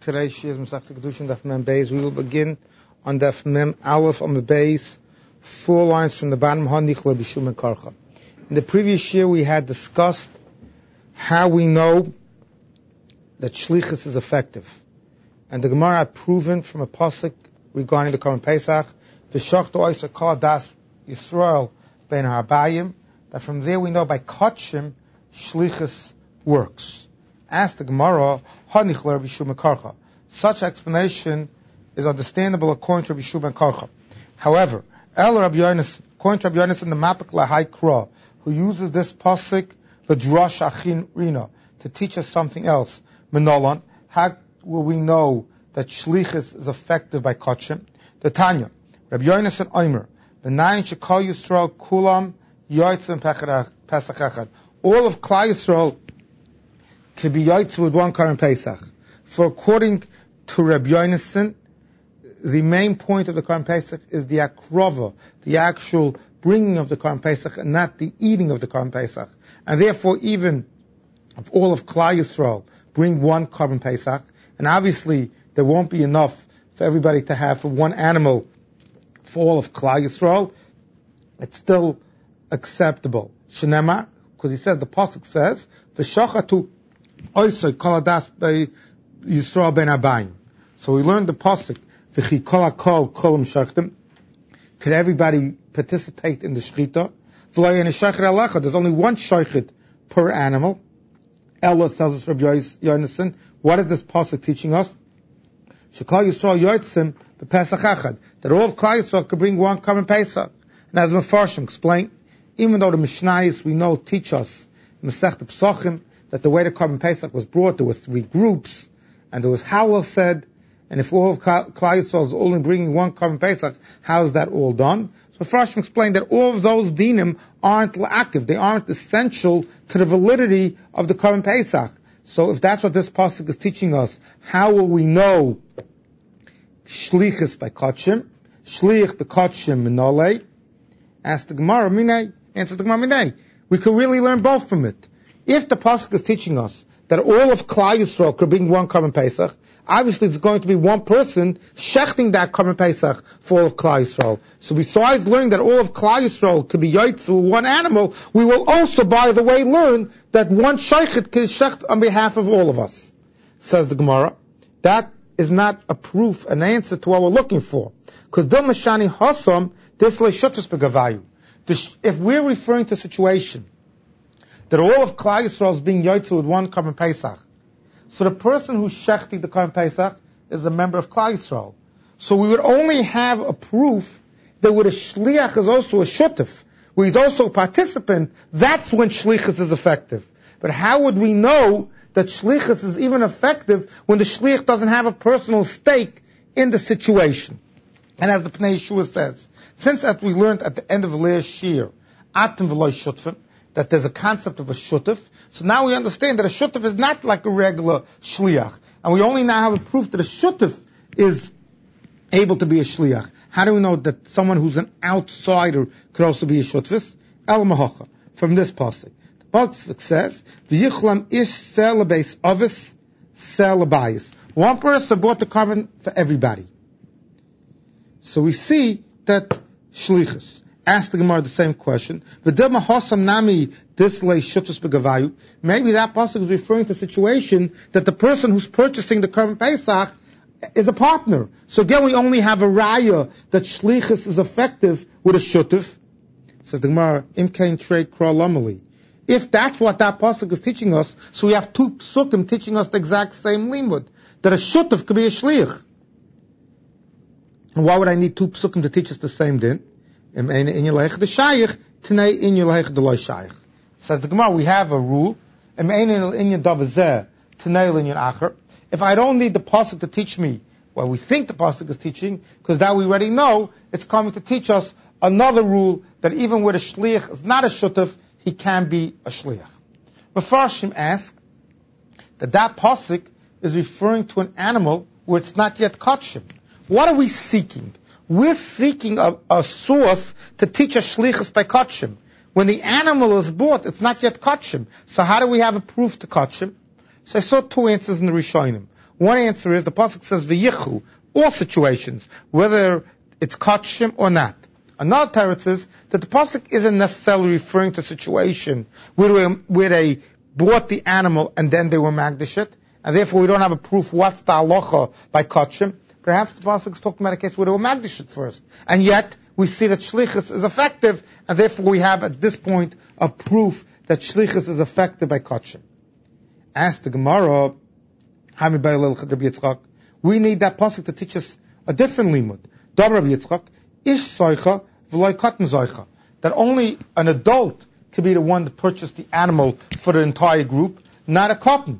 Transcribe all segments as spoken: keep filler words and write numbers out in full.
Today's Shir is Masechta Kedushin Daf Mem Beis. We will begin on Daf Mem Aleph on the Beis, four lines from the bottom. Hanichla b'shum and karcha. In the previous year, we had discussed how we know that shlichus is effective, and the Gemara had proven from a pasuk regarding the Korban Pesach, v'shachto oisa kol das Yisrael ben harbayim, that from there we know by kachim shlichus works. Asked the Gemara, Hanichla b'shum karcha. Such explanation is understandable according to Bishum and Karcha. However, El Rabbi Yonis, according to Rabbi Yonis in the Mapik Lahai Kra, who uses this pasuk v'drash achin rina to teach us something else, Menolan, how will we know that shlichus is effective by kachim? The Tanya, Rabbi Yonis and Omer, v'nayin shekal Yisrael kulam yotzim pesach echad. All of Klal Yisrael to be yaitz with one Korban Pesach. For according to Rabbi Yonason, the main point of the Korban Pesach is the akrova, the actual bringing of the Korban Pesach, and not the eating of the Korban Pesach. And therefore, even if all of Klal Yisrael bring one Korban Pesach, and obviously there won't be enough for everybody to have for one animal for all of Klal Yisrael, it's still acceptable. Shenemar, because he says, the pasuk says, v'shachatu oisoi koladas by Yisrael ben Abayim. So we learned the pasuk, v'chi kol hakol kolam shachtim. Could everybody participate in the shechita? V'lo yen shaychet alacha. There's only one shaychet per animal. Ella tells us Rabbi Yonason. What is this pasuk teaching us? Shekal Yisrael yotzim b'pesach echad. That all of Klal Yisrael could bring one Korban Pesach. And as Mefarshim explained, even though the Mishnayos we know teach us in Masechta Pesachim that the way the Korban Pesach was brought, there were three groups, and there was Hallel said, and if all of Klal Yisrael is only bringing one Korban Pesach, how is that all done? So Frashim explained that all of those dinim aren't la'akiv, they aren't essential to the validity of the Korban Pesach. So if that's what this pasuk is teaching us, how will we know shlichus by kachim, shlich by kachim minolei? Ask the Gemara, minei. Answer the Gemara, minei. We could really learn both from it. If the pasuk is teaching us that all of Klal Yisrael could bring one Korban Pesach, obviously it's going to be one person shechting that Korban Pesach for all of Klal Yisrael. So besides learning that all of Klal Yisrael could be yaitz with one animal, we will also, by the way, learn that one shaychet can shecht on behalf of all of us. Says the Gemara, that is not a proof, an answer to what we're looking for. Because Dil Mashani Hasam, this leishutus begavayu. If we're referring to a situation that all of Klal Yisrael is being yaitz with one Korban Pesach, so the person who's shechting the Korban Pesach is a member of Klal Yisrael. So we would only have a proof that with a shliach is also a shutif, where he's also a participant, that's when shlichus is effective. But how would we know that shlichus is even effective when the shliach doesn't have a personal stake in the situation? And as the Pnei Yeshua says, since as we learned at the end of last year, atem v'lo shutfim, that there's a concept of a shutif, so now we understand that a shutif is not like a regular shliach. And we only now have a proof that a shutif is able to be a shliach. How do we know that someone who's an outsider could also be a shutif? El mahacha, from this pasuk. The pasuk says, v'yichlam ish sel beis avis sel bayis. One person bought the korban for everybody. So we see that shlichus. Ask the Gemara the same question. Maybe that pasuk is referring to a situation that the person who's purchasing the Korban Pesach is a partner. So again, we only have a raya that shlichus is effective with a shutif. Says the Gemara, imkain trei kra lamali. If that's what that pasuk is teaching us, so we have two psukim teaching us the exact same limud, that a shutif could be a shlich. And why would I need two psukim to teach us the same din? Says the Gemara, we have a rule. If I don't need the pasuk to teach me what we think the pasuk is teaching, because that we already know, it's coming to teach us another rule that even with a shliach is not a shutuf, he can be a shliach. Mefarshim ask that that pasuk is referring to an animal where it's not yet kachim. What are we seeking? We're seeking a, a source to teach us shlichus by kachim. When the animal is bought, it's not yet kachim. So how do we have a proof to kachim? So I saw two answers in the Rishonim. One answer is the pasuk says v'yichu, all situations, whether it's kachim or not. Another teretz is that the pasuk isn't necessarily referring to a situation where they, where they bought the animal and then they were magdashit, and therefore we don't have a proof what's the halacha by kachim. Perhaps the pasuk is talking about a case where they were magdashit first, and yet we see that shlichus is effective, and therefore we have at this point a proof that shlichus is effective by kachim. Ask the Gemara, we need that pasuk to teach us a different limud. Rabbi Yitzchak, ish soicha v'loy katan zoicha. That only an adult could be the one to purchase the animal for the entire group, not a cotton.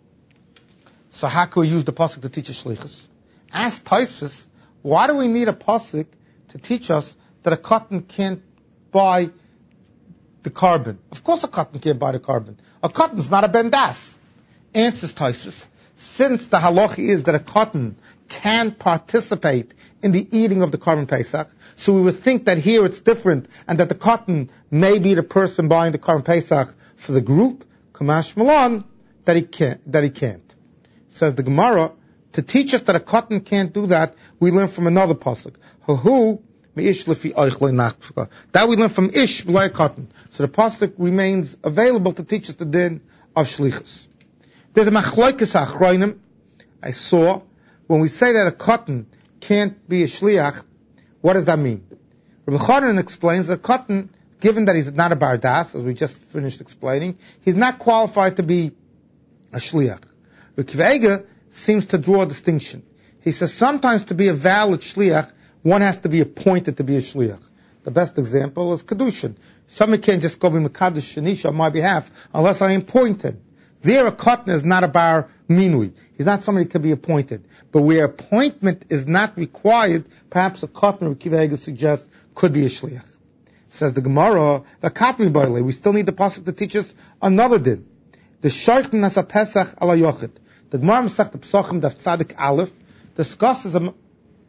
So how can we use the pasuk to teach us shlichus? Ask Tosfos, why do we need a pasuk to teach us that a cotton can't buy the carbon? Of course a cotton can't buy the carbon. A cotton's not a bendas. Answers Tosfos, since the halacha is that a cotton can participate in the eating of the carbon Pesach, so we would think that here it's different, and that the cotton may be the person buying the carbon Pesach for the group, Kamash Malon, that he can't, that he can't. Says the Gemara, to teach us that a cotton can't do that, we learn from another pasuk. Hahu meish lefi oichlei nachtzka. That we learn from ish v'lei cotton. So the pasuk remains available to teach us the din of shlichus. There's a machloikes hachronim I saw when we say that a cotton can't be a shliach. What does that mean? Rabbi Chanan explains that a cotton, given that he's not a bardas, as we just finished explaining, he's not qualified to be a shliach. Rabbi Kiva seems to draw a distinction. He says sometimes to be a valid shliach, one has to be appointed to be a shliach. The best example is kedushin. Somebody can't just go be mekadosh shanisha on my behalf unless I appoint him. There, a cotton is not a bar minui. He's not somebody who can be appointed. But where appointment is not required, perhaps a cotton, Rabbi Kiva suggests, could be a shliach. Says the Gemara, the katmi boile. We still need the pasuk to teach us another din. The shoich nasa pesach ala yochid. The Gemara Masech the Pesachim Daf Tzadik Aleph discusses a,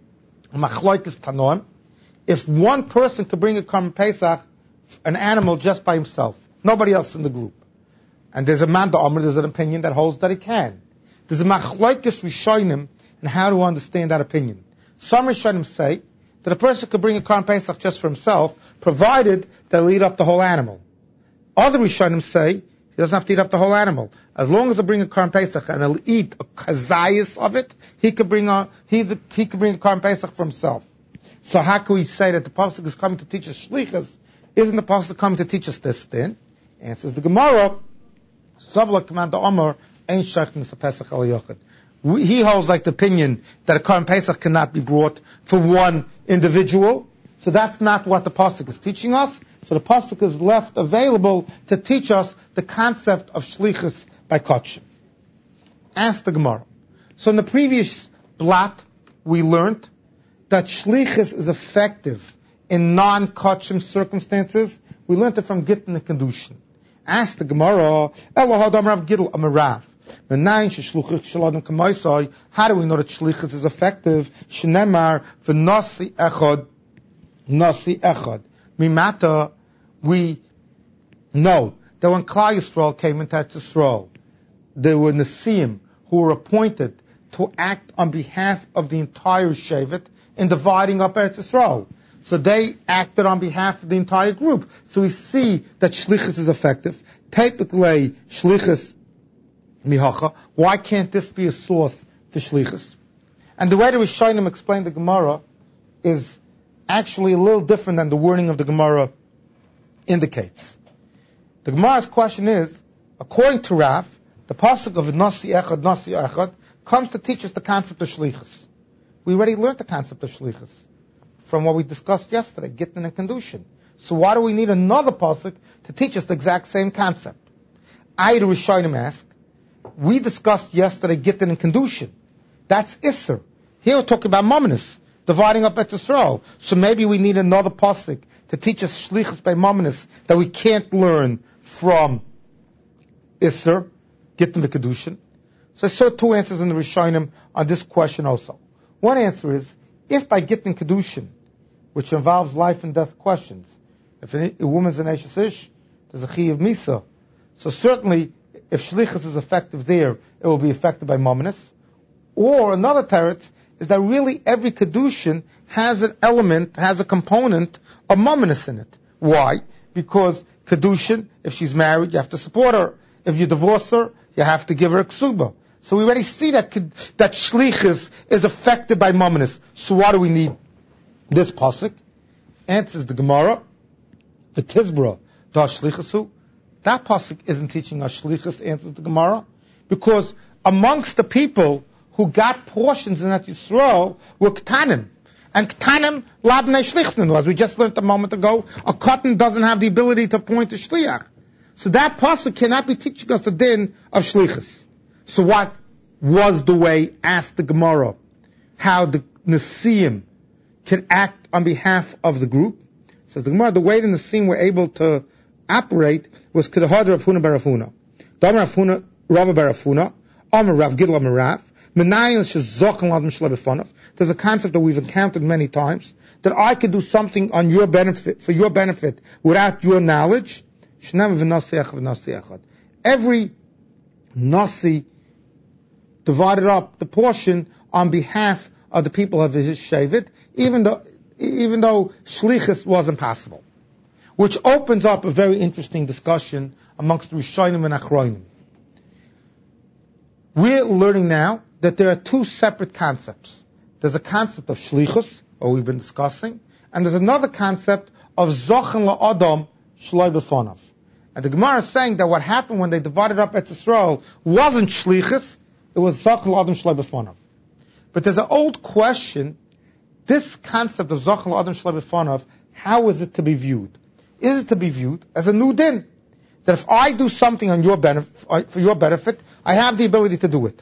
a machloikes tanoim. If one person could bring a Karban Pesach, an animal just by himself, nobody else in the group, and there's a man the Omer, there's an opinion that holds that he can. There's a machloikes rishonim and how to understand that opinion. Some rishonim say that a person could bring a Karban Pesach just for himself, provided that he'll eat up the whole animal. Other rishonim say he doesn't have to eat up the whole animal. As long as he bring a Karban Pesach and he'll eat a kazayas of it, he could bring a he the, he could bring a Karban Pesach for himself. So how can we say that the pasuk is coming to teach us shlichus? Isn't the pasuk coming to teach us this then? Answers the Gemara. Savla Commander Omer ain't shachtin Pesach al yochid. He holds like the opinion that a Karban Pesach cannot be brought for one individual. So that's not what the pasuk is teaching us. So the pasuk is left available to teach us the concept of shlichus by kachim. Ask the Gemara. So in the previous blot, we learned that shlichus is effective in non-kachim circumstances. We learned it from Gittin and Kedushin. Ask the Gemara, Elohad Amrav Gidl Amarav. How do we know that shlichus is effective? Shnemar v'nasi echad, nasi echad. Mimata, we know that when Klal Yisrael came into Eretz Yisrael, there were Nasiim who were appointed to act on behalf of the entire Shevet in dividing up Eretz Yisrael. So they acted on behalf of the entire group. So we see that shlichus is effective. Typically, shlichus mihacha. Why can't this be a source for shlichus? And the way the Rishonim explain the Gemara is actually a little different than the wording of the Gemara indicates. The Gemara's question is, according to Rav, the pasuk of Nasi Echad, Nasi Echad comes to teach us the concept of shlichus. We already learned the concept of shlichus from what we discussed yesterday, Gittin and Kedushin. So why do we need another pasuk to teach us the exact same concept? I, the Rishonim, ask, we discussed yesterday Gittin and Kedushin. That's Isser. Here we're talking about Mominus, dividing up Eretz Yisrael. So maybe we need another pasuk to teach us shlichus by Mominus that we can't learn from Isser, Gittin and Kedushin. So I saw two answers in the Rishonim on this question also. One answer is, if by Gittin and Kedushin, which involves life and death questions, if a, a woman's an Eshes Ish, there's a Chi of Misa. So certainly, if shlichus is effective there, it will be effective by Mominus. Or another teretz is that really every kedushin has an element, has a component of mumminess in it. Why? Because kedushin, if she's married, you have to support her. If you divorce her, you have to give her a ksuba. So we already see that that shlichus is affected by mumminess. So why do we need this pasuk? Answers the Gemara, the Tizbra, da shlichusu. That pasuk isn't teaching us shlichus, answers the Gemara, because amongst the people who got portions in that Yisrael were ktanim. And ktanim labnei shlichnenu, as we just learned a moment ago, a katan doesn't have the ability to point to shliach. So that pasuk cannot be teaching us the din of shlichus. So what was the way, asked the Gemara, how the Nesiim can act on behalf of the group? Says the Gemara, the way the Nesiim were able to operate was Kedahad Rav Huna bar Rav Huna. Damar Rav Huna, Rav bar Rav Huna, Amar Rav Gidla Marav, There's a concept that we've encountered many times, that I could do something on your benefit, for your benefit, without your knowledge. Every Nasi divided up the portion on behalf of the people of his Shevet, even though, even though Shlichus wasn't possible. Which opens up a very interesting discussion amongst Rishonim and Achronim. We're learning now that there are two separate concepts. There's a concept of shlichus, or we've been discussing, and there's another concept of zochen la'adam shloi b'fonav. And the Gemara is saying that what happened when they divided up Eretz Yisrael wasn't shlichus, it was zochen la'adam shloi b'fonav. But there's an old question, this concept of zochen la'adam shloi b'fonav, how is it to be viewed? Is it to be viewed as a new din? That if I do something on your benefit, for your benefit, I have the ability to do it.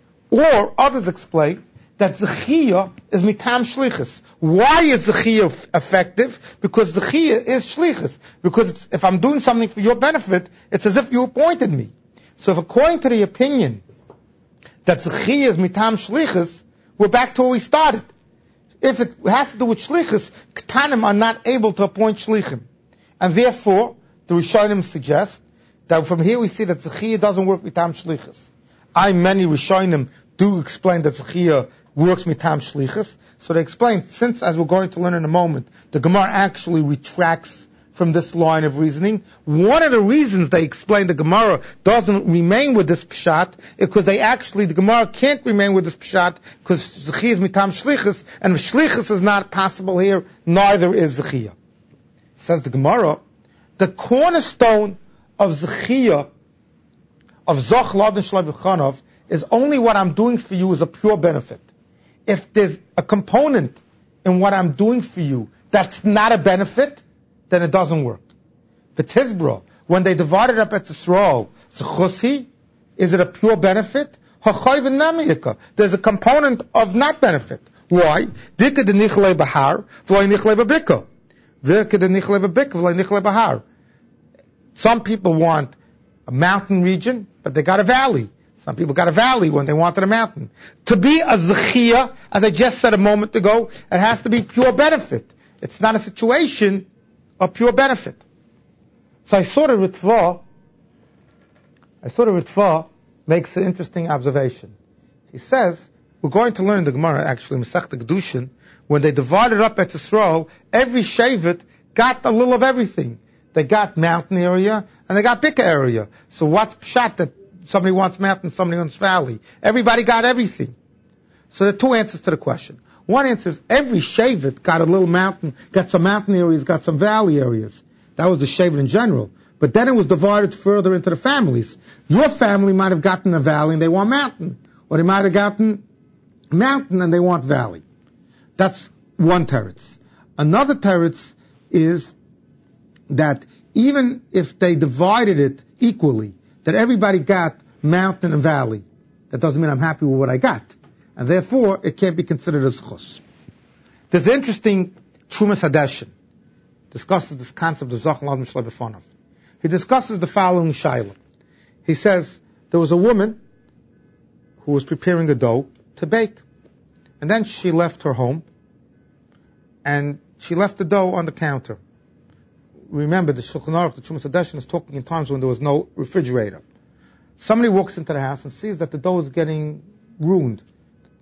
Or others explain that Zechiyah is mitam shlichus. Why is Zechiyah effective? Because Zechiyah is shlichus. Because it's, if I'm doing something for your benefit, it's as if you appointed me. So if according to the opinion that Zechiyah is mitam shlichus, we're back to where we started. If it has to do with shlichus, Ktanim are not able to appoint shlichim. And therefore, the Rishonim suggest that from here we see that Zechiyah doesn't work mitam shlichus. I, many Rishonim, do explain that Zechiyah works mitam shlichus. So they explain, since, as we're going to learn in a moment, the Gemara actually retracts from this line of reasoning. One of the reasons they explain the Gemara doesn't remain with this pshat is because they actually, the Gemara can't remain with this pshat because Zechiyah is mitam shlichus, and if shlichus is not possible here, neither is Zechiyah. Says the Gemara, the cornerstone of Zechiyah, of Zoch La'adam Shloi B'Fonav, is only what I'm doing for you is a pure benefit. If there's a component in what I'm doing for you that's not a benefit, then it doesn't work. The Tizbra, when they divided up Eretz Yisrael, Zechusi, is it a pure benefit? Hachayv v'namiyika. There's a component of not benefit. Why? Dika de nichle bahar, v'loi nichle b'bika. Dika de nichle b'bika, v'loi nichle bahar. Some people want a mountain region, but they got a valley. Some people got a valley when they wanted a mountain. To be a Zechiyah, as I just said a moment ago, it has to be pure benefit. It's not a situation of pure benefit. So I saw the Ritva, I saw the Ritva makes an interesting observation. He says, we're going to learn in the Gemara, actually, Masechta Kedushin, when they divided up Eretz Yisrael, every Shevet got a little of everything. They got mountain area, and they got bika area. So what's pshat that somebody wants mountain, somebody wants valley? Everybody got everything. So there are two answers to the question. One answer is every shevet got a little mountain, got some mountain areas, got some valley areas. That was the shevet in general. But then it was divided further into the families. Your family might have gotten a valley and they want mountain. Or they might have gotten mountain and they want valley. That's one teretz. Another teretz is that even if they divided it equally, that everybody got mountain and valley, that doesn't mean I'm happy with what I got. And therefore, it can't be considered as chus. There's an interesting Trumas Hadeshin, discusses this concept of Zoch La'adam Shloi B'Fonav. He discusses the following shayla. He says, there was a woman who was preparing a dough to bake. And then she left her home, and she left the dough on the counter. Remember, the Shulchan Aruch, the Trumas Hadeshin, is talking in times when there was no refrigerator. Somebody walks into the house and sees that the dough is getting ruined.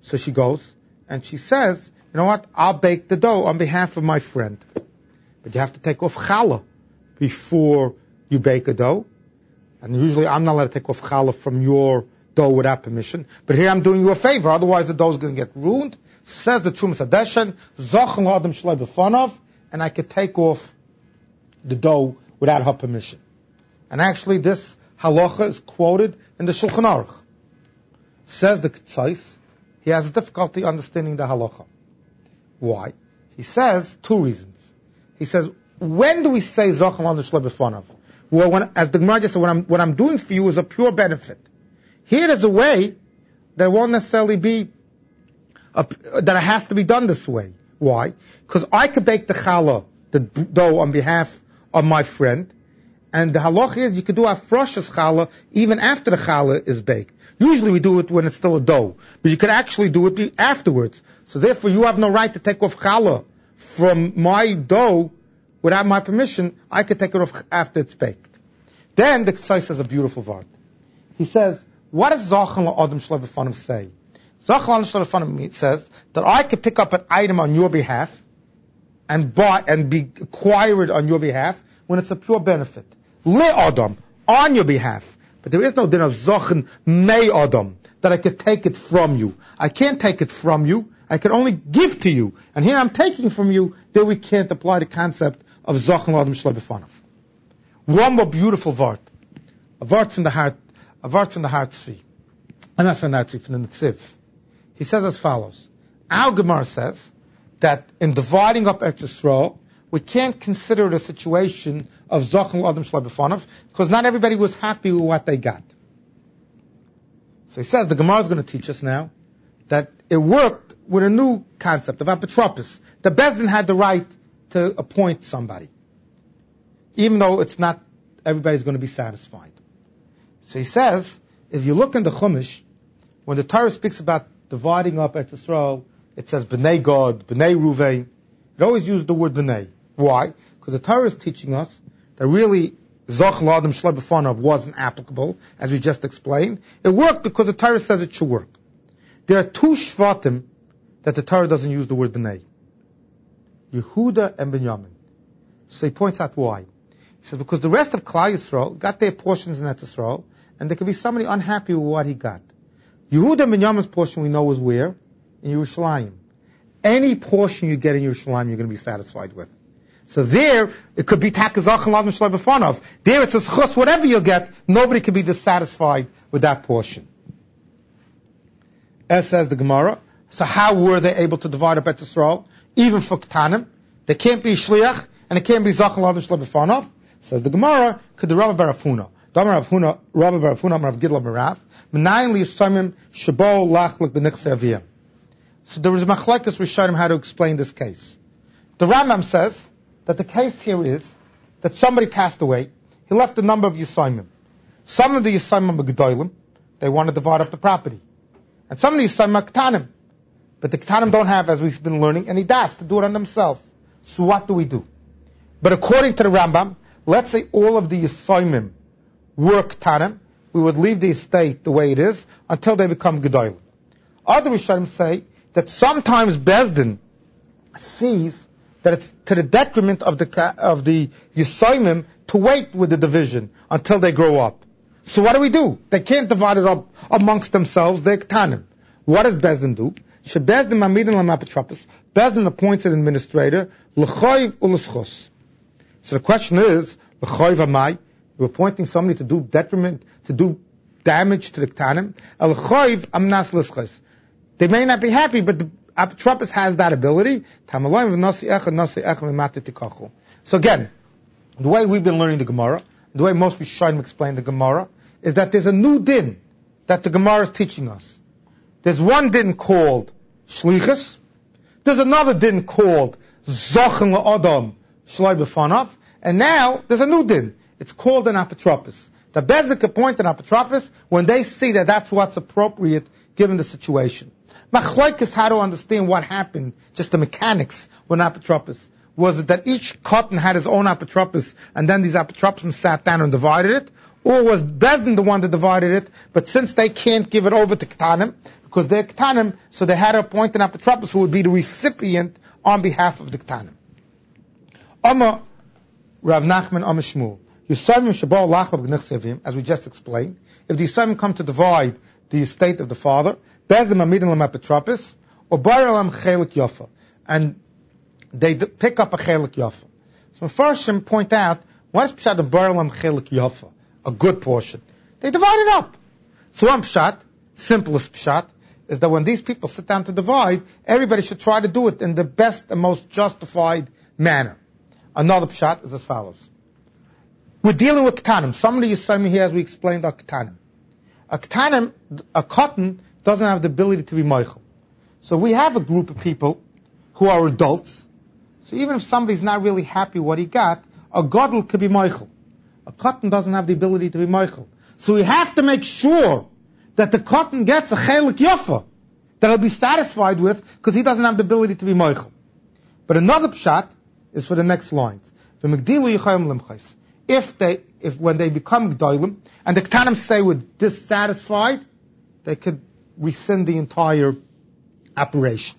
So she goes, and she says, you know what, I'll bake the dough on behalf of my friend. But you have to take off challah before you bake a dough. And usually I'm not allowed to take off challah from your dough without permission. But here I'm doing you a favor, otherwise the dough is going to get ruined. Says the Trumas Hadeshen, Zochen L'Adam Shloi B'Fanav, and I could take off the dough without her permission. And actually this halacha is quoted in the Shulchan Aruch. Says the Ketzos, he has difficulty understanding the halacha. Why? He says two reasons. He says, when do we say Zochen L'Adam Shloi B'Fanav? Well, when, as the Gemara just said, what I'm, what I'm doing for you is a pure benefit. Here there's a way that won't necessarily be, a, that it has to be done this way. Why? Because I could bake the challah, the dough, on behalf of my friend, and the halach is you could do afroshes challah even after the challah is baked. Usually we do it when it's still a dough, but you could actually do it afterwards. So therefore you have no right to take off challah from my dough without my permission. I could take it off after it's baked. Then the Ketzos says a beautiful word. He says, what does Zochen L'Adam Shloi B'Fanav say? Zochen L'Adam Shloi B'Fanav says that I could pick up an item on your behalf and buy and be acquired on your behalf when it's a pure benefit. Le Adam, on your behalf. But there is no din of Zochen Mei Adam, that I could take it from you. I can't take it from you. I can only give to you. And here I'm taking from you, there we can't apply the concept of Zochen L'Adam Shloi B'Fanav. One more beautiful vart. A vart from the heart, a vart from the heart tzvi. And not from the heart tzvi, from the Netziv. He says as follows. Our Gemara says that in dividing up Eretz Yisrael, we can't consider it a situation of Zochen L'Adam Shloi B'Fanav, because not everybody was happy with what they got. So he says the Gemara is going to teach us now that it worked with a new concept of apotropos. The Beis Din had the right to appoint somebody, even though it's not everybody's going to be satisfied. So he says, if you look in the Chumash, when the Torah speaks about dividing up Eretz Yisrael, it says B'nai Gad, B'nai Ruvain. It always uses the word B'nai. Why? Because the Torah is teaching us that really Zochen L'Adam Shloi B'Fanav wasn't applicable, as we just explained. It worked because the Torah says it should work. There are two Shvatim that the Torah doesn't use the word B'nai. Yehuda and Binyamin. So he points out why. He says because the rest of Klal Yisrael got their portions in Eretz Yisrael, and there could be somebody unhappy with what he got. Yehuda and Binyamin's portion we know is where? In Yerushalayim. Any portion you get in Yerushalayim you're going to be satisfied with. So there, it could be Takazach and L'Adam Shloi B'Fanav. There it's a schus, whatever you'll get, nobody could be dissatisfied with that portion. As says the Gemara, so how were they able to divide up Eretz Yisrael? Even for Ketanim, there can't be Shliach, and it can't be Zach and L'Adam Shloi B'Fanav. Says the Gemara, could the Rabbi Bar Afuna, Rabbi Bar Afuna, Rabbi Bar Afuna, Rav Gidla Merav, Menayin Liyisayim Shabo Lachlik B'Nichse Aviyah. So there is machlekes Rishonim how to explain this case. The Rambam says that the case here is that somebody passed away. He left a number of Yisayimim. Some of the Yisayimim are Gedolim. They want to divide up the property. And some of the Yisayimim are Ketanim. But the Ketanim don't have, as we've been learning, any das to do it on themselves. So what do we do? But according to the Rambam, let's say all of the Yisayimim were Ketanim. We would leave the estate the way it is until they become Gedolim. Other Rishonim say that sometimes Beis Din sees that it's to the detriment of the of the Yisayimim to wait with the division until they grow up. So what do we do? They can't divide it up amongst themselves. They're Ketanim. What does Beis Din do? She Beis Din mamidin l'mapotropos. Beis Din appoints an administrator l'choiv u'l'schos. So the question is, l'choiv amai? You're appointing somebody to do detriment, to do damage to the Ketanim. L'choiv amnas l'schos. They may not be happy, but the apotropos has that ability. So again, the way we've been learning the Gemara, the way most Rishonim explain the Gemara, is that there's a new din that the Gemara is teaching us. There's one din called Shlichus. There's another din called Zochen L'Adam Shloi B'Fanav. And now there's a new din. It's called an apotropos. The Beis Din appoint an apotropos when they see that that's what's appropriate given the situation. Machlokes is how to understand what happened, just the mechanics with an apotropos. Was it that each cotton had his own apotropos, and then these apotropos sat down and divided it? Or was Bezdin the one that divided it, but since they can't give it over to Ketanim, because they're Ketanim, so they had to appoint an Apotropos who would be the recipient on behalf of the Ketanim. Amma Rav Nachman Amma Shmuel. Yisayim Shabal Lachab Gnechsevim, as we just explained, if the Yisayim come to divide the estate of the father, Bezdin Amidin Lam Apotropos, or Bar Lam Chelik Yafa, and they d- pick up a Chelik Yafa. So Farshim point out, what is Pshat of Bar Lam Chelik Yafa? A good portion. They divide it up. So one Pshat, simplest Pshat, is that when these people sit down to divide, everybody should try to do it in the best and most justified manner. Another Pshat is as follows. We're dealing with Ketanim. Somebody is saying here, as we explained, are Ketanim. A Ketanim, a cotton, doesn't have the ability to be Meichel. So we have a group of people who are adults. So even if somebody's not really happy what he got, a Gadol could be Meichel. A cotton doesn't have the ability to be Meichel. So we have to make sure that the cotton gets a chelik yafa that he'll be satisfied with, because he doesn't have the ability to be Meichel. But another pshat is for the next lines. If they, if when they become gdolim, and the Ketanim say we're dissatisfied, they could rescind the entire operation.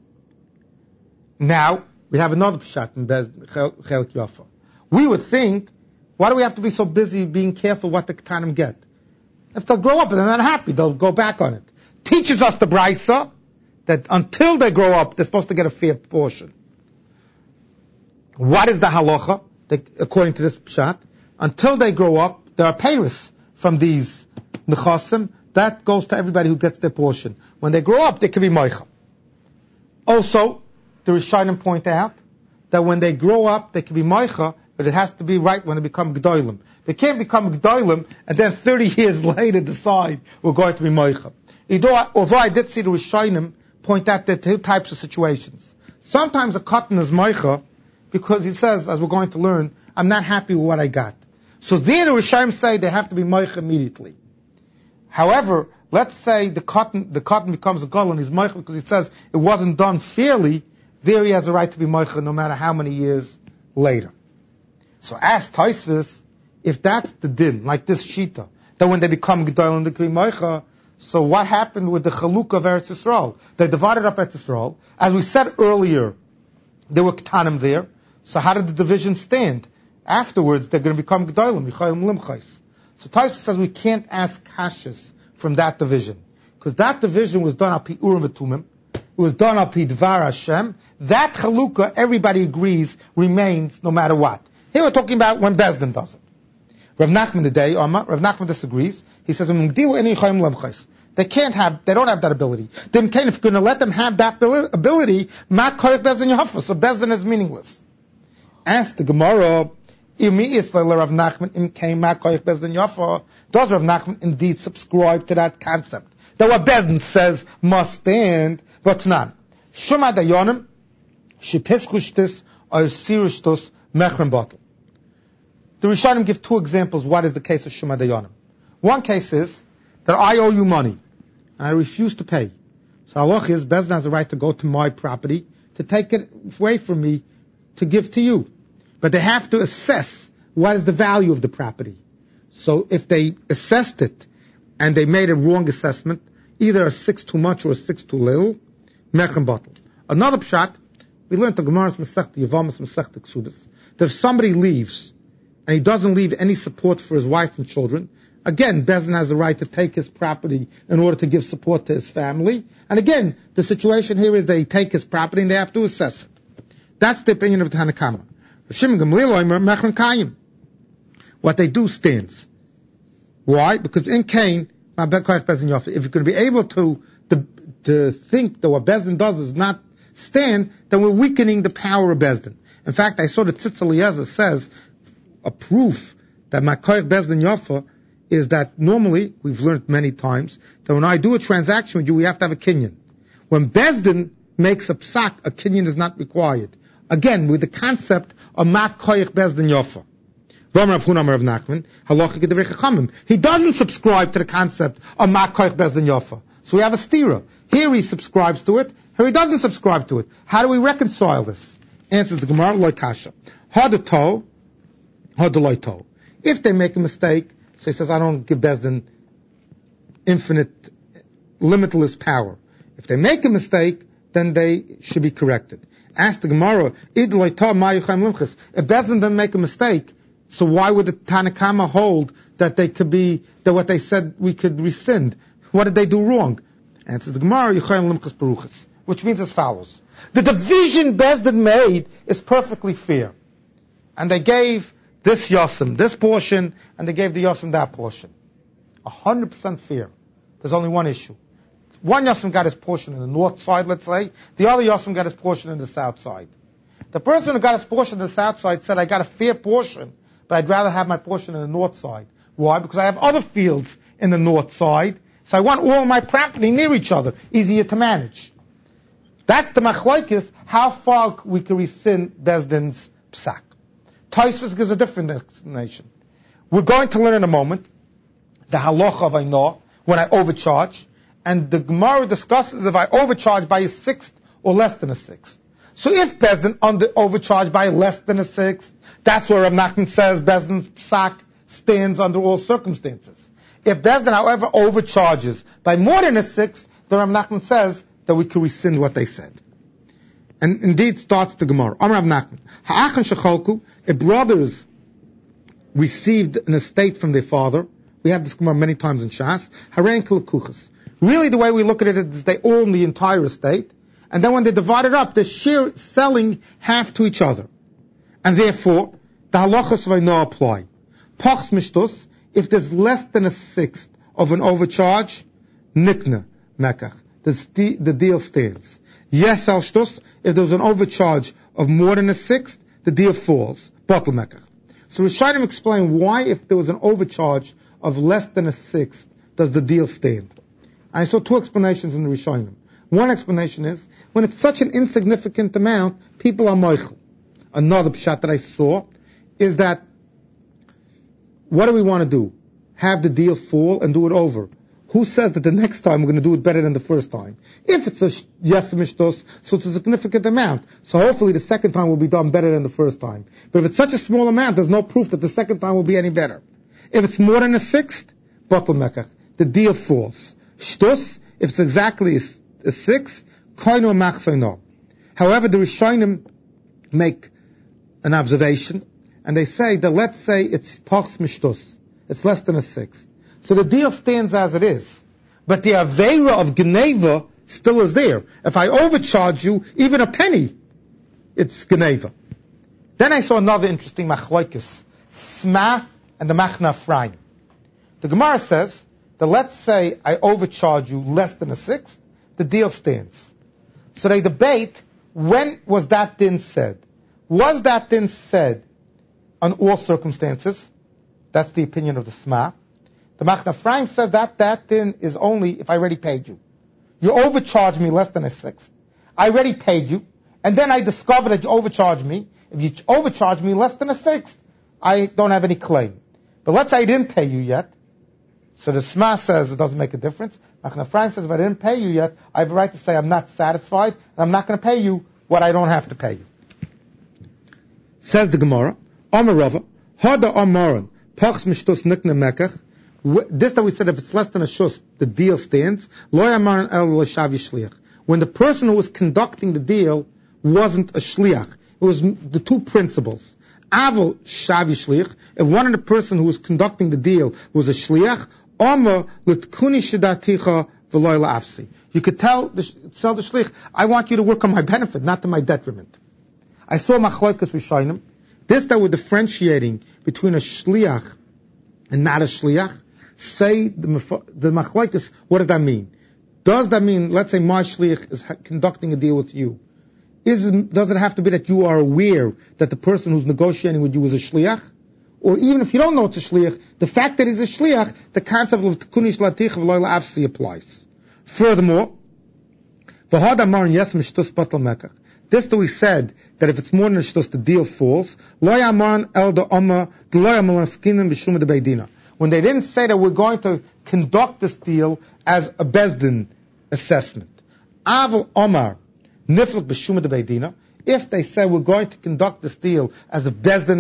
Now, we have another pshat in chelik yafa. We would think, why do we have to be so busy being careful what the Ketanim get? If they'll grow up and they're not happy, they'll go back on it. Teaches us the Braisa that until they grow up, they're supposed to get a fair portion. What is the halacha? They, according to this pshat, until they grow up, there are payers from these nechasim. That goes to everybody who gets their portion. When they grow up, they can be moicha. Also, the Rishonim point out that when they grow up, they can be moicha, but it has to be right when they become G'dolim. They can't become G'dolim and then thirty years later decide we're going to be Moicha. Although I did see the Rishonim point out there are two types of situations. Sometimes a cotton is Moicha because he says, as we're going to learn, I'm not happy with what I got. So there the Rishonim say they have to be Moicha immediately. However, let's say the cotton the cotton becomes a Gadol and he's Moicha because he says it wasn't done fairly, there he has a right to be Moicha no matter how many years later. So ask Tosfos, if that's the din, like this shita, that when they become G'dayel and they become Moicha, so what happened with the Chalukah of Eretz Yisrael? They divided up Eretz Yisrael. As we said earlier, there were Ketanim there. So how did the division stand? Afterwards, they're going to become G'dayel, Michayim Limchais. So Tosfos says we can't ask kashas from that division. Because that division was done al pi Urim v'Tumim. It was done al pi Dvar Hashem. That Chalukah, everybody agrees, remains no matter what. Here we're talking about when Bezdin does it. Rav Nachman today, Rav Nachman disagrees. He says, they can't have, they don't have that ability. Then, if you're going to let them have that ability, ma koyach Bezdin yafa, so Bezdin is meaningless. Ask the Gemara, Rav Nachman im came ma koyach Bezdin yafa. Does Rav Nachman indeed subscribe to that concept that what Bezdin says must stand, but not? Shuma dayonim shepischushtis or sirushtus mechren bottle. The Rishonim give two examples. What is the case of Shuma Dayanim? One case is that I owe you money and I refuse to pay. So halach is Bezdin has the right to go to my property to take it away from me to give to you, but they have to assess what is the value of the property. So if they assessed it and they made a wrong assessment, either a six too much or a six too little, mechem bottle. Another pshat, we learned the Gemara's Masechta Yevamos Masechta Ksubas, that if somebody leaves and he doesn't leave any support for his wife and children, again, Bezdin has the right to take his property in order to give support to his family. And again, the situation here is they take his property and they have to assess it. That's the opinion of Tanna Kama. What they do stands. Why? Because in Cain, if you're going to be able to, to, to think that what Bezdin does is not stand, then we're weakening the power of Bezdin. In fact, I saw that Tzitz Eliezer says a proof that Makoyach Bezdin Yafa is that normally, we've learned many times, that when I do a transaction with you, we have to have a kinyan. When Bezdin makes a psak, a kinyan is not required. Again, with the concept of Makoyach Bezdin Yafa. He doesn't subscribe to the concept of Makoyach Bezdin Yafa. So we have a stira. Here he subscribes to it, here he doesn't subscribe to it. How do we reconcile this? Answers the Gemara, loy kasha. Hadato, hadaloito. If they make a mistake So he says, I don't give Bezdin infinite, limitless power. If they make a mistake, then they should be corrected. Ask the Gemara, if Bezdin didn't make a mistake, so why would the Tanakama hold that they could be, that what they said we could rescind? What did they do wrong? Answers the Gemara, which means as follows. The division Bezdin made is perfectly fair. And they gave this Yosem, this portion, and they gave the Yosem that portion. A hundred percent fair. There's only one issue. One Yosem got his portion in the north side, let's say. The other Yosem got his portion in the south side. The person who got his portion in the south side said, I got a fair portion, but I'd rather have my portion in the north side. Why? Because I have other fields in the north side, so I want all my property near each other, easier to manage. That's the machlokes, how far we can rescind Bezdin's psak. Tosfos gives a different explanation. We're going to learn in a moment the halacha of Ainah, when I overcharge, and the Gemara discusses if I overcharge by a sixth or less than a sixth. So if Bezdin under overcharged by less than a sixth, that's where Rav Nachman says Bezdin's psak stands under all circumstances. If Bezdin, however, overcharges by more than a sixth, then Rav Nachman says that we can rescind what they said. And indeed starts the Gemara. Amar Rav Nachman, ha'achan shecholku, if brothers received an estate from their father, we have this Gemara many times in Shas, harein kilkuchas. Really the way we look at it is they own the entire estate, and then when they divide it up, they're share, selling half to each other. And therefore, the halachas of Ainah apply. Pachs mishtos, if there's less than a sixth of an overcharge, nikna mekach, the, the deal stands. Yes al shtos, if there's an overcharge of more than a sixth, the deal falls. Batal mekach. So Rishonim explain why, if there was an overcharge of less than a sixth, does the deal stand? I saw two explanations in the Rishonim. One explanation is, when it's such an insignificant amount, people are moichel. Another pshat that I saw is that, what do we want to do? Have the deal fall and do it over. Who says that the next time we're going to do it better than the first time? If it's a yesem ishtos, so it's a significant amount. So hopefully the second time will be done better than the first time. But if it's such a small amount, there's no proof that the second time will be any better. If it's more than a sixth, batal mekach, the deal falls. Shtos, if it's exactly a, a sixth, koino machsoino. However, the Rishonim make an observation, and they say that let's say it's pachs mishtos, it's less than a sixth. So the deal stands as it is. But the aveira of Geneva still is there. If I overcharge you even a penny, it's Geneva. Then I saw another interesting machlokes, Sma and the Machna Ephraim. The Gemara says that let's say I overcharge you less than a sixth, the deal stands. So they debate, when was that din said? Was that din said on all circumstances? That's the opinion of the Sma. The Machna Ephraim says that that din is only if I already paid you. You overcharged me less than a sixth. I already paid you, and then I discover that you overcharged me. If you overcharge me less than a sixth, I don't have any claim. But let's say I didn't pay you yet. So the Sma says it doesn't make a difference. Machna Ephraim says if I didn't pay you yet, I have a right to say I'm not satisfied, and I'm not going to pay you what I don't have to pay you. Says the Gemara, Amar Rava, Hada Amaran, Pachs Mishtos Nikna Mekach. This that we said, if it's less than a shus, the deal stands. Lo Amaran El Shavi Shliach. When the person who was conducting the deal wasn't a shliach, it was the two principles. Aval Shavi Shliach. If one of the person who was conducting the deal was a shliach, Amar Litkuni Shidaticha V'Lo La'afsi. You could tell the, tell the shliach, I want you to work on my benefit, not to my detriment. I saw machlokes Rishonim. This that we're differentiating between a shliach and not a shliach. Say the, the machlokes, what does that mean? Does that mean, let's say my shliach is ha- conducting a deal with you? Is, does it have to be that you are aware that the person who's negotiating with you is a shliach? Or even if you don't know it's a shliach, the fact that he's a shliach, the concept of tkunish latich v'lo la'afsi applies. Furthermore, v'had amar yes mishtus batal mekach. This that we said, that if it's more than a shtus, the deal falls. Lo yaman el da amma, lo yaman fkinim b'shum de beidina. When they didn't say that we're going to conduct this deal as a Bezdin assessment. Aval Omar, Niflik B'Shuma de Beidina, if they say we're going to conduct this deal as a Bezdin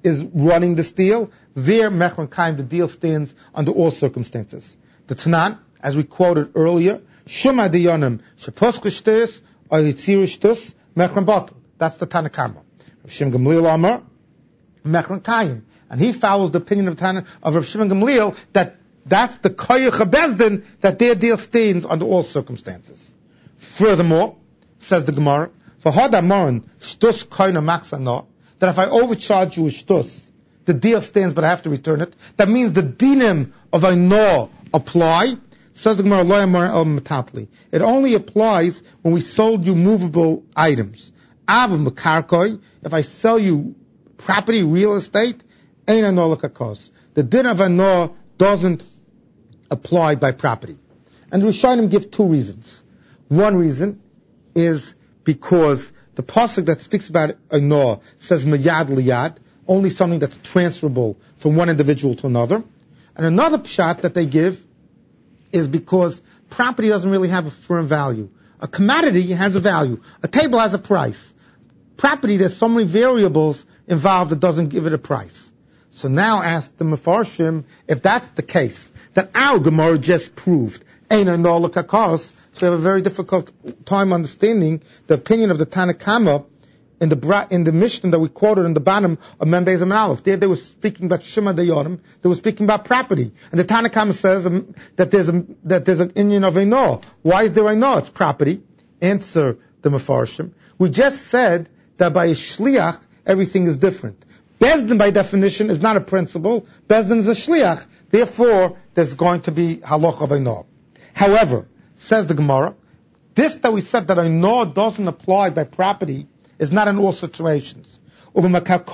is running this deal, there, Mechron Kaim, the deal stands under all circumstances. The Tanan, as we quoted earlier, Shema Diyonim, Shepos Chishtes, or Yitzir Shtus, Mechron Batel. That's the Tanakama. Rav Shimon Gamliel Amar, Mechron Kaim. And he follows the opinion of Tana, of Rav Shimon Gamliel, that that's the Koyach HaBezdin, that their deal stands under all circumstances. Furthermore, says the Gemara, for Hadamoran, Shtus Koyna Machsana, that if I overcharge you a Shtus, the deal stands, but I have to return it. That means the dinim of a no apply. Says the Gemara, Lo Yamar El Metatli. It only applies when we sold you movable items. Avam Mekarkoi, if I sell you property, real estate, Ein Ano L'Kakos. The din of a no doesn't apply by property. And the Rishonim give two reasons. One reason is because the pasuk that speaks about a no says Miyad Liyad, only something that's transferable from one individual to another. And another pshat that they give is because property doesn't really have a firm value. A commodity has a value. A table has a price. Property, there's so many variables involved that doesn't give it a price. So now ask the Mefarshim, if that's the case, that our Gemara just proved, Eina no l'kakos, so we have a very difficult time understanding the opinion of the Tanakama in the in the Mishnah that we quoted in the bottom of Mem Beis Amud Aleph. There they were speaking about Shema Dayonim, they were speaking about property. And the Tanakama says um, that there's a, that there's an Indian of a no. Why is there a no? It's property. Answer the Mefarshim. We just said that by a shliach, everything is different. Bezdin, by definition, is not a principle. Bezdin is a shliach. Therefore, there's going to be halacha of a no. However, says the Gemara, this that we said that a no doesn't apply by property is not in all situations. This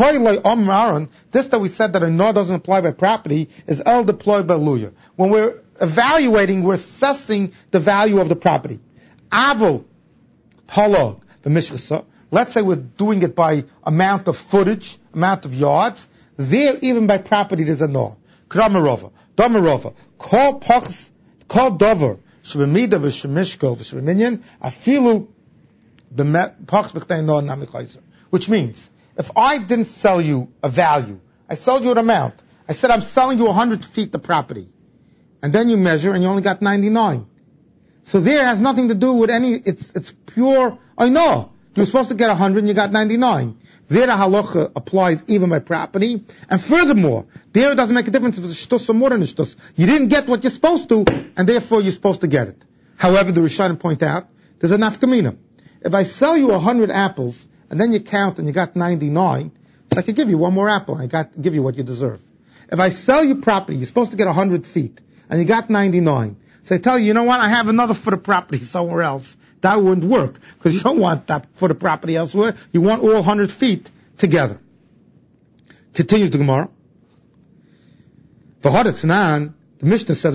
that we said that a no doesn't apply by property is el deployed by luya. When we're evaluating, we're assessing the value of the property. Avo halog the mishchasa. Let's say we're doing it by amount of footage, amount of yards. There, even by property, there's a no. Kramarova, Damarova, call pachs, call dover, shemida v'shemishkel v'sheminian, afilu b'pachs b'chtei no namichayzer. Which means, if I didn't sell you a value, I sold you an amount. I said I'm selling you one hundred feet of property, and then you measure and you only got ninety-nine. So there it has nothing to do with any. It's it's pure. I know. You're supposed to get one hundred and you got ninety-nine. There the halacha applies even by property. And furthermore, there it doesn't make a difference if it's a shtus or more than a shtus. You didn't get what you're supposed to, and therefore you're supposed to get it. However, the Rishonim point out, there's a nafkamina. If I sell you one hundred apples, and then you count and you got ninety-nine, so I could give you one more apple, and I got give you what you deserve. If I sell you property, you're supposed to get one hundred feet, and you got ninety-nine. So I tell you, you know what, I have another foot of property somewhere else. That wouldn't work, because you don't want that foot of property elsewhere. You want all one hundred feet together. Continues the Gemara. The Mishnah says,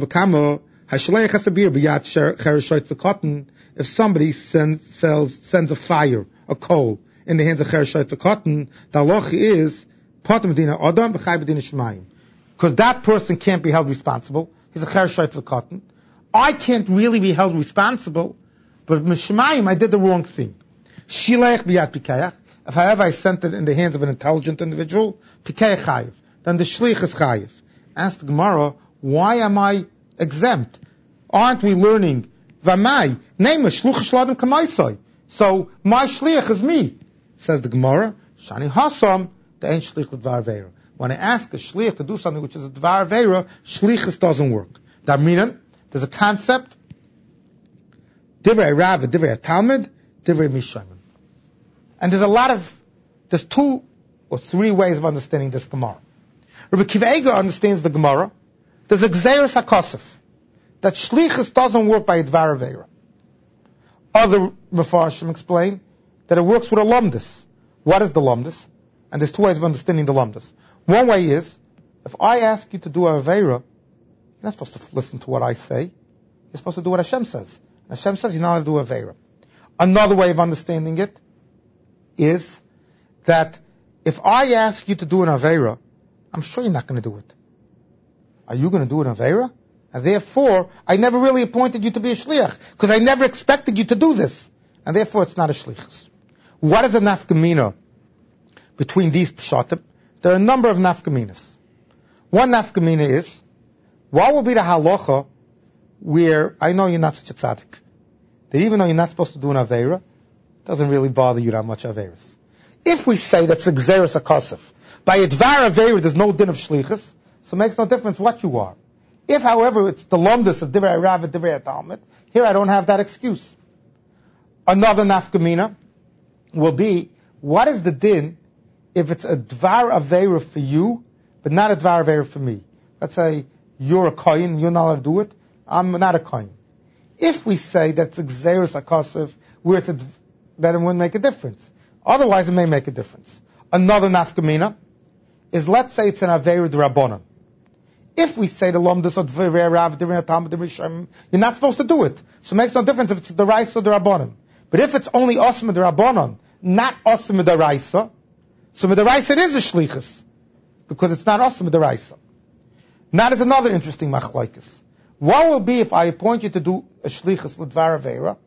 if somebody sends, sells, sends a fire, a coal, in the hands of Chereshayt for cotton, the halacha is, because that person can't be held responsible. He's a Chereshayt for cotton. I can't really be held responsible, but Mishmayim, I did the wrong thing. Shilech biyat pikayach. If however I sent it in the hands of an intelligent individual, pikayach chayiv. Then the shlich is chayiv. Ask the Gemara, why am I exempt? Aren't we learning? V'amai name a shluch shladim kamaisai. So my shlich is me. Says the Gemara, shani hasam the ain't shlich l'dvar veira. When I ask a shlich to do something which is a dvar veira, shlichus doesn't work. That meaning there's a concept. Divrei Rav, Divrei Talmud, Divrei Mishayim. And there's a lot of, there's two or three ways of understanding this Gemara. Rabbi Kiva Eger understands the Gemara. There's a Gzeiros HaKosef, that Shlichus doesn't work by a Dvar Aveira. Other Mefarshim explain that it works with a Lumdus. What is the Lumdus? And there's two ways of understanding the Lumdus. One way is, if I ask you to do a Aveira, you're not supposed to listen to what I say. You're supposed to do what Hashem says. Hashem says you're not allowed to do Aveira. Another way of understanding it is that if I ask you to do an Aveira, I'm sure you're not going to do it. Are you going to do an Aveira? And therefore, I never really appointed you to be a Shliach, because I never expected you to do this. And therefore, it's not a Shlichus. What is a nafkamina between these pshatim? there are a number of nafkaminas. One nafkamina is, what will be the halacha where I know you're not such a tzaddik, that even though you're not supposed to do an aveira, it doesn't really bother you that much averas. If we say that's exeris akasif, by a dvar aveira there's no din of shlichus, so it makes no difference what you are. If, however, it's the lumdus of divrei rav and divrei talmud, here I don't have that excuse. Another nafkamina will be, what is the din if it's a dvar aveira for you, but not a dvar aveira for me? Let's say you're a kohen, you're not allowed to do it, I'm not a kohen. If we say that's exeris akasif, where it's a, that it wouldn't make a difference. Otherwise, it may make a difference. Another nafkamina is, let's say it's an aveira d'rabbanan. If we say the lomdus of divrei rav, divrei talmud, divrei shem, you're not supposed to do it. So it makes no difference if it's the raisa or the rabbanan. But if it's only osma the rabbanan, not osma the raisa, so the raisa it is a shlichus, because it's not osma the raisa. Now there's another interesting machlokes. What will be if I appoint you to do a shlichus l'dvar aveira,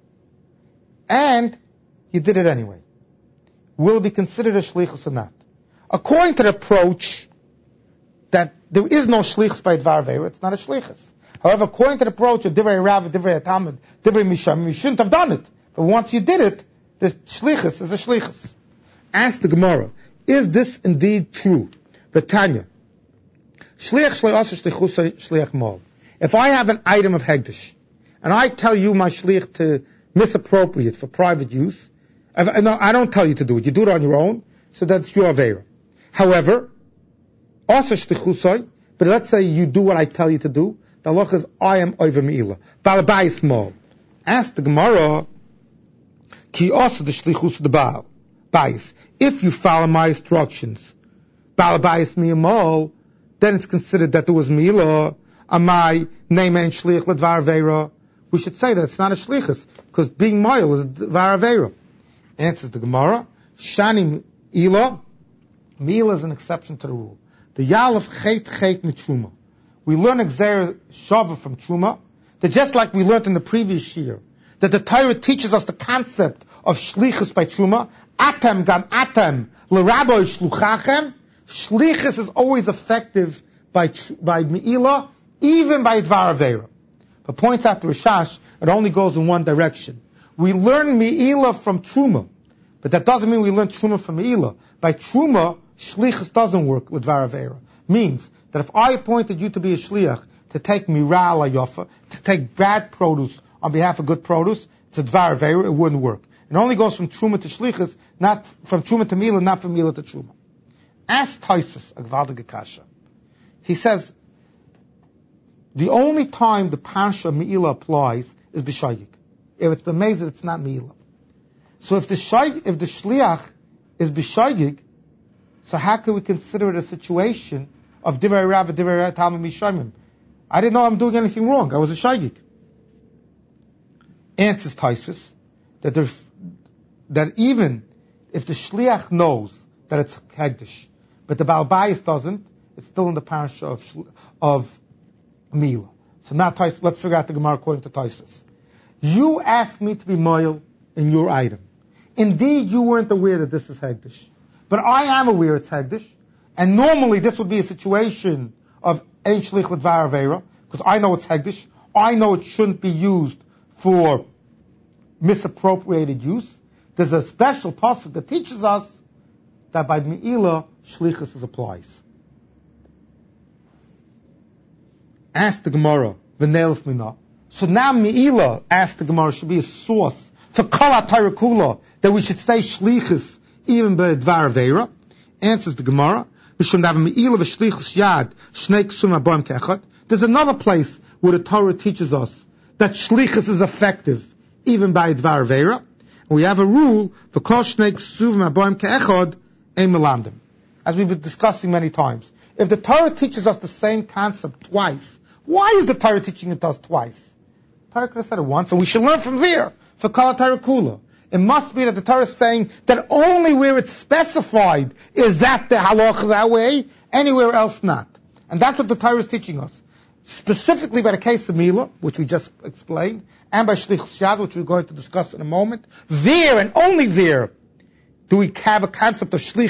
and you did it anyway? Will it be considered a shlichus or not? According to the approach that there is no shlichus by dvar aveira, it's not a shlichus. However, according to the approach of divrei rav, divrei talmud, divrei misham, you shouldn't have done it. But once you did it, the shlichus is a shlichus. Ask the Gemara, is this indeed true? V'tanya, shliach shlei asa shlichus shliach mol. If I have an item of hegdish, and I tell you my shliach to misappropriate for private use, I, no, I don't tell you to do it. You do it on your own, so that's your aveira. However, asa shlichusai, but let's say you do what I tell you to do, the halacha is I am over meila. Balabai small. Ask the Gemara, ki asa the shlichus the baal. Bias. If you follow my instructions, balabayis miyamol, then it's considered that there was meila. Amai name and shliach ledvar aveira. We should say that it's not a shlichus, because being moil is dvar aveira. Answers the Gemara, shani ila, meila is an exception to the rule. The yalef chet chet mitruma. We learn exer shava from truma, that just like we learned in the previous year, that the Torah teaches us the concept of shlichus by truma, atem gam atem l'rabbi shluchachem, shlichus is always effective by by meila, even by dvar aveira. But points out to Rishash, it only goes in one direction. We learn meila from truma, but that doesn't mean we learn truma from meila. By truma, shlichus doesn't work with dvar aveira. Means that if I appointed you to be a shliach, to take mira la yofa, to take bad produce on behalf of good produce, it's a dvar aveira, it wouldn't work. It only goes from truma to shlichus, not from truma to meila, not from meila to truma. Ask Taisus, a gvaldige kasha. He says, the only time the parsha meila applies is b'shayik. If it's b'mezid, it's not meila. So if the shay, if the shliach is b'shayik, so how can we consider it a situation of divrei rav, divrei talmud mishamim? I didn't know I'm doing anything wrong. I was a shayik. Answers Taisus that there, that even if the shliach knows that it's hegdish, but the Baal Bayis doesn't, it's still in the parasha of of Mila. So now Taisus, let's figure out the Gemara according to Taisus. You asked me to be moil in your item. Indeed, you weren't aware that this is hegdish, but I am aware it's hegdish, and normally this would be a situation of ein shlich l'dvar aveira, because I know it's hegdish, I know it shouldn't be used for misappropriated use. There's a special pasuk that teaches us that by meila shlichus is applies. Ask the Gemara, v'neilf mina. So now meila, ask the Gemara, should be a source for kol ha'Torah kula that we should say shlichus even by dvar aveira. Answers the Gemara, v'shum dav meila v'shlichus yad shnei ksum aboim kechad. There's another place where the Torah teaches us that shlichus is effective even by dvar aveira. We have a rule for kol shnei ksum aboim kechad ein melamdim, as we've been discussing many times. If the Torah teaches us the same concept twice, why is the Torah teaching it us twice? The Torah could have said it once, and we should learn from there for kol Torah kula. It must be that the Torah is saying that only where it's specified is that the halacha that way, anywhere else not. And that's what the Torah is teaching us. Specifically by the case of Mila, which we just explained, and by Shlichus Yad, which we're going to discuss in a moment. There, and only there, do we have a concept of Shlichus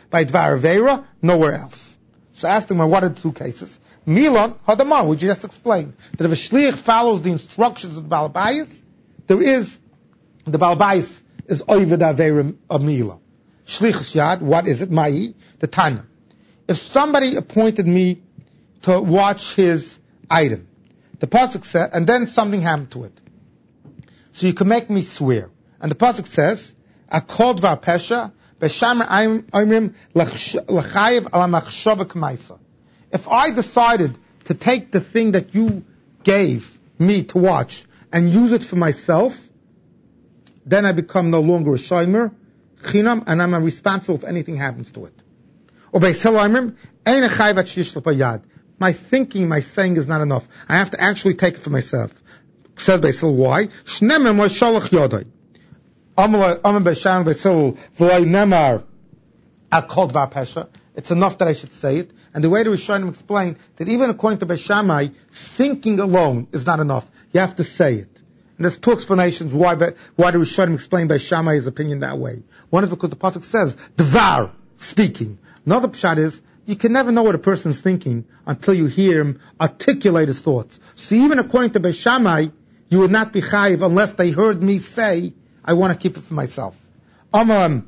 by Dvar Aveira, nowhere else. So ask them, what are the two cases? Milan, Hadamar, we just explained that if a shliach follows the instructions of the Baal Bayis, there is, the Baal Bayis is Oived Aveira of Mila. Shlichus Yad, what is it? Ma'i, the Tanya. If somebody appointed me to watch his item, the pasuk said, and then something happened to it, so you can make me swear. And the pasuk says, "Akol dvar pesha b'shamar aimrim l'chayev ala machshava k'maisa." If I decided to take the thing that you gave me to watch and use it for myself, then I become no longer a shomer chinam, and I'm responsible if anything happens to it. Or b'sel aimrim ein chayev at shishlo payad. My thinking, my saying is not enough. I have to actually take it for myself. Says Beisil, why? Shnemem wa shalach yodai. Amar Beishan Beisil v'lay nemar akol dvar pesha. It's enough that I should say it. And the way the Rishonim explain that even according to Beishamai, thinking alone is not enough. You have to say it. And there's two explanations why why the Rishonim explain Beishamai's opinion that way. One is because the pasuk says dvar, speaking. Another pshat is, you can never know what a person's thinking until you hear him articulate his thoughts. So even according to Beishamai, you would not be chayiv unless they heard me say, I want to keep it for myself. Amaram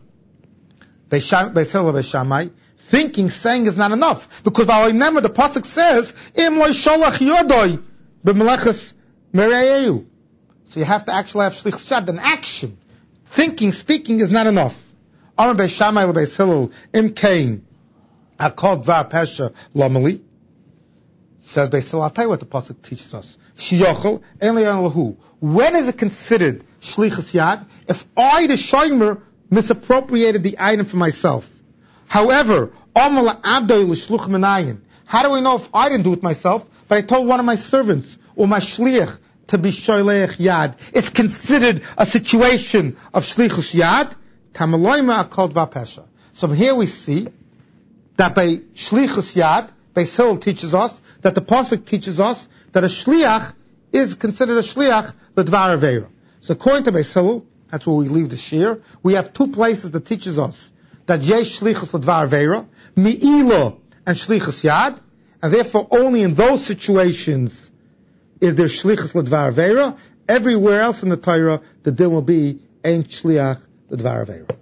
Beishamai, thinking, saying is not enough. Because I remember the pasuk says, Im lo sholach yodoi b'meleches mereyu. So you have to actually have shlich shad, an action. Thinking, speaking is not enough. Amaram Beishamai l'Beishilul im kain. I called Dvar Pesha Lomeli. Says Beisil, I'll tell you what the pasuk teaches us. Shiyochel Eliyan Lahu. When is it considered Shlichus Yad? If I, the Shomer, misappropriated the item for myself. However, Amala Abdoi L'Shluch Menayin. How do we know if I didn't do it myself, but I told one of my servants, or my Shliach, to be Sholeach Yad? It's considered a situation of Shlichus Yad. Tamaloima Akol Dvar Pesha. So here we see that by Shlichus Yad, Beisil teaches us, that the pasuk teaches us that a Shliach is considered a Shliach l'Dvar Aveira. So according to Beisil, that's where we leave the shir, we have two places that teaches us that Yesh Shlichus l'Dvar Aveira, Mi'ilo and Shlichus Yad, and therefore only in those situations is there Shlichus l'Dvar Aveira. Everywhere else in the Torah, the din will be Ein Shliach l'Dvar Aveira.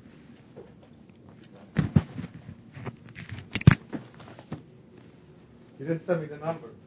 You didn't send me the number.